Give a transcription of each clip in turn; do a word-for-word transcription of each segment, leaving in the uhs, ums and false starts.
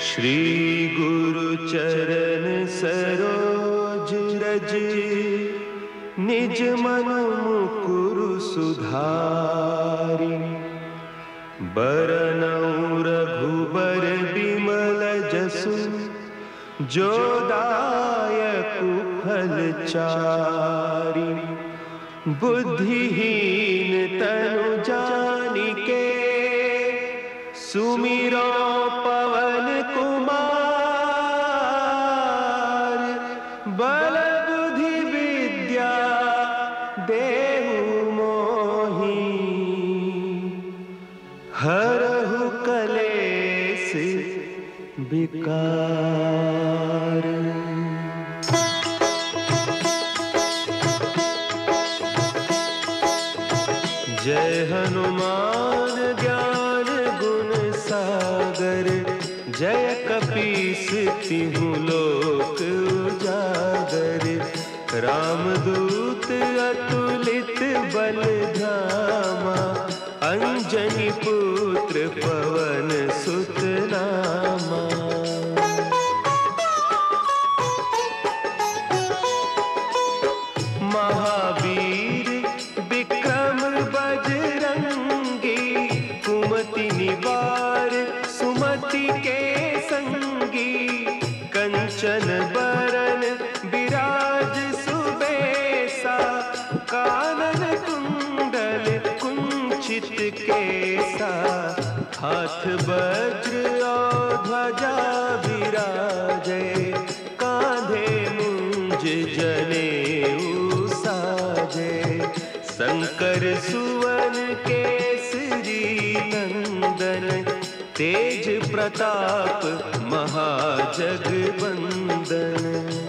श्री गुरु चरण सरोज रज, निज मन मुकुरु सुधारि। बरनउँ रघुबर बिमल जसु, जो दायकु फल चारि। बुद्धिहीन तनु जानिके, सुमिरो पवन कुमार। बल बुद्धि विद्या देहु मोहि, हरहु कलेस विकार। जय हनुमान ज्ञान गुण सागर, जय कपीस तिहुँ लोक उजागर। रामदूत अतुलित बल धामा, अंजनी पुत्र पवन सुत नामा। महावीर विक्रम बजरंगी, कुमति निवार सुमति के संगी। कंचन बरन विराज सुबेसा, कानन कुंडल कुंचित केसा। हाथ वज्र और ध्वजा विराजे, कांधे मुंज जनेऊ साजे। शंकर सुवन केसरी नंदन, तेज प्रताप महाजगवंदन।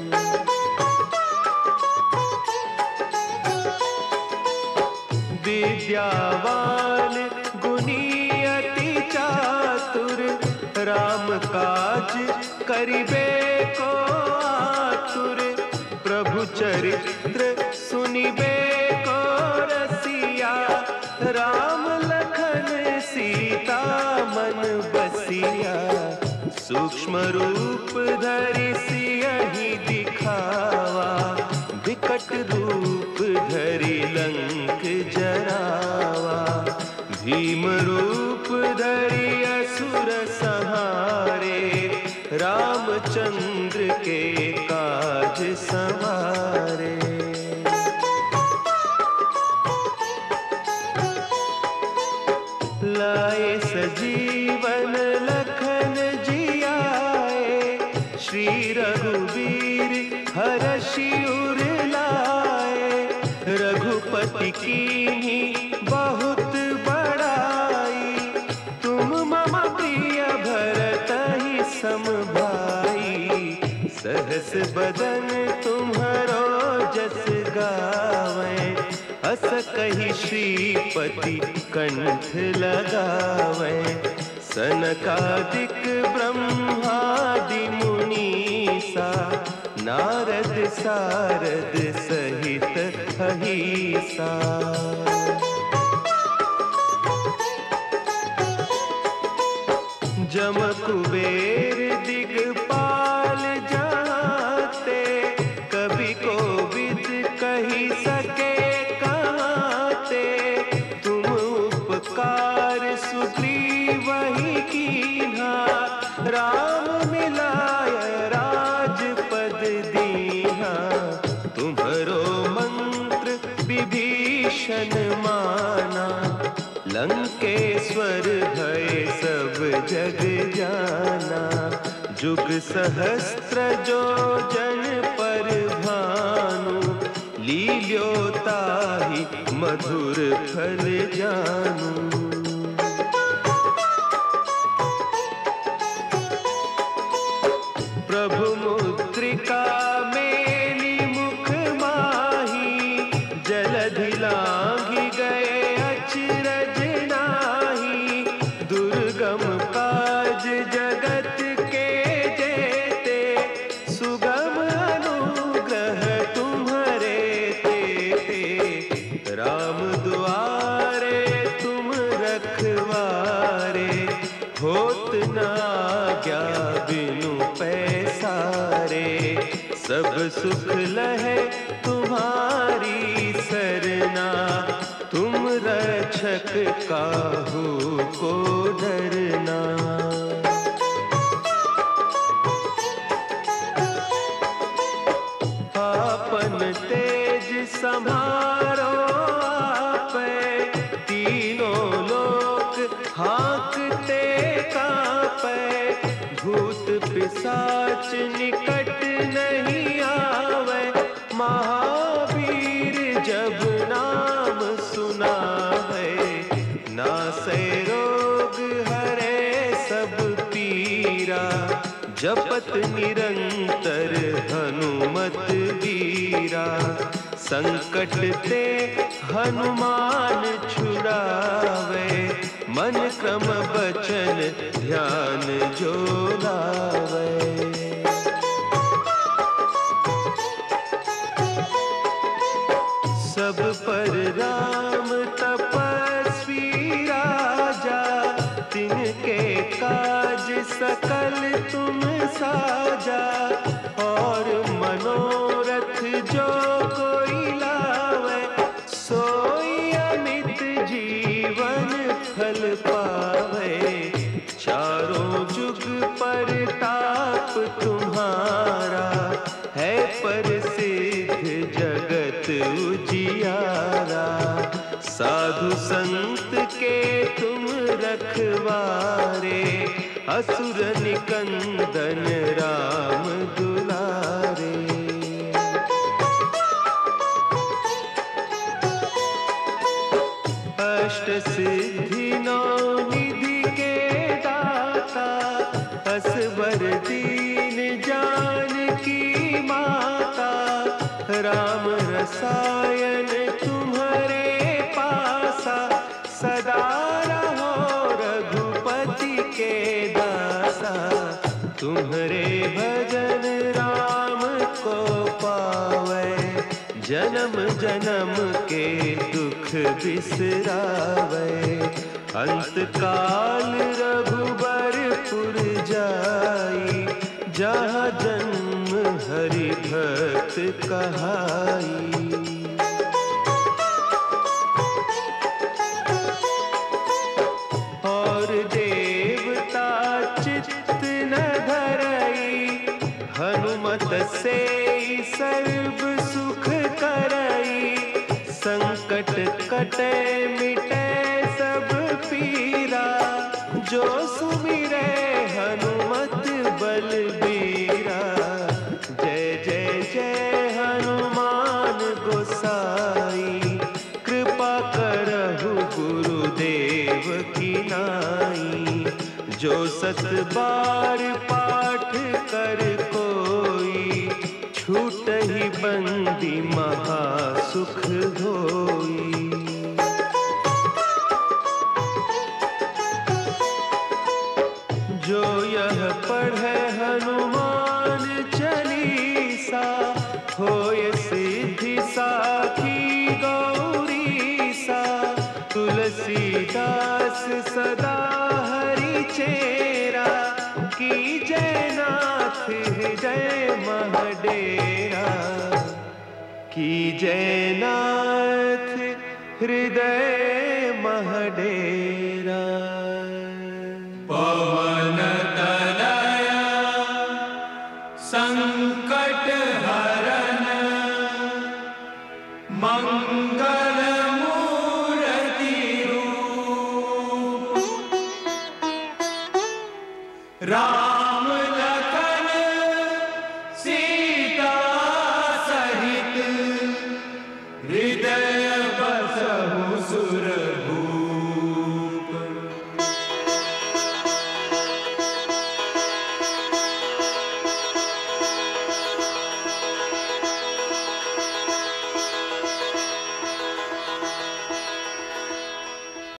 विद्यावान गुणी अति चातुर, राम काज करिबे को आतुर। प्रभु चरित्र सुनिबे को रसिया, राम लखन सीता मन बसिया। सूक्ष्म रूप धरि सियहि दिखावा, विकट रूप धरि लंक जरावा। भीम रूप धरि असुर संहारे, रामचंद्र के काज सवारे। लाए सजीवन लखन जियाए, श्री रघुवीर हरषि उर लाए। रघुपति कीन्ही बहुत बड़ाई, तुम मम प्रिय भरतहि सम भाई। सहस बदन तुम्हरो जस गावें, अस कहि श्रीपति कंठ लगावें। सनकादिक ब्रह्मादि मुनीसा, नारद सारद सहित अहीसा। जम कुबेर दिगपाल जाते, कवि कोविद कहि सके कहते। तुम उपकार सुग्रीवहि कीन्हा, राम मिलाय राजपद दीन्हा। तुम्हरो मंत्र विभीषण माना, लंकेश्वर भय सब जग जाना। जुग सहस्त्र जो जन पर भानु, लील्योताहि मधुर फल जानू। प्रभु मुद्रिका मेली मुख माही, जलधि लांघि गए अचरज नाही। दुर्गम काज जगत के जेते, सुगम अनुग्रह तुम्हरे तेते। राम दुआरे तुम रखवारे, होत न आज्ञा सब सुख लहे तुम्हारी सरना, तुम रक्षक काहू को डरना। आपन तेज संभारो आपे, तीनों लोक हाँकते कांपे। भूत पिशाच निकट नहीं आवे, महावीर जब नाम सुनावे। नासै रोग हरे सब पीरा, जपत निरंतर हनुमत वीरा। संकट ते हनुमान छुड़ावे, मन क्रम बचन ध्यान जो लावे। सब पर राम तपस्वी राजा, तिनके काज सकल तुम साजा। और मनोरथ जो कोई लावे, सोई अमित जीवन फल पावे। चारों जुग परताप तुम्हारा, है प्रसिद्ध जगत उजियारा। साधु संत के तुम रखवारे, असुर निकंदन राम दुलारे। अष्ट सिद्धि नौ निधि के दाता, असवर दीन जानकी माता। राम रसायन तुम्हारे पासा, सदा रहो रघुपति के दासा। तुम्हारे भजन राम को पावे, जन्म जन्म के दुख बिसरावे। अंत काल रघुबरपुर जाई, जहाँ जन्म हरि भक्त कहाई। और देवता चित्त न धरई, हनुमत से सर्व सुख करई। संकट कटे मिटे सब पीरा, जो सुमिरे हनुमत बलबीरा। जय जय जय हनुमान गोसाई, कृपा करहु गुरुदेव की नाई। जो सत बार पाठ कर कोई, छूटहि बंदी महासुख होई। जो यह पढ़े हनुमान चालीसा, होय सिद्धि साखी गौरीसा। तुलसीदास सदा हरि चेरा, की जय नाथ हृदय महडेरा। की जय नाथ हृदय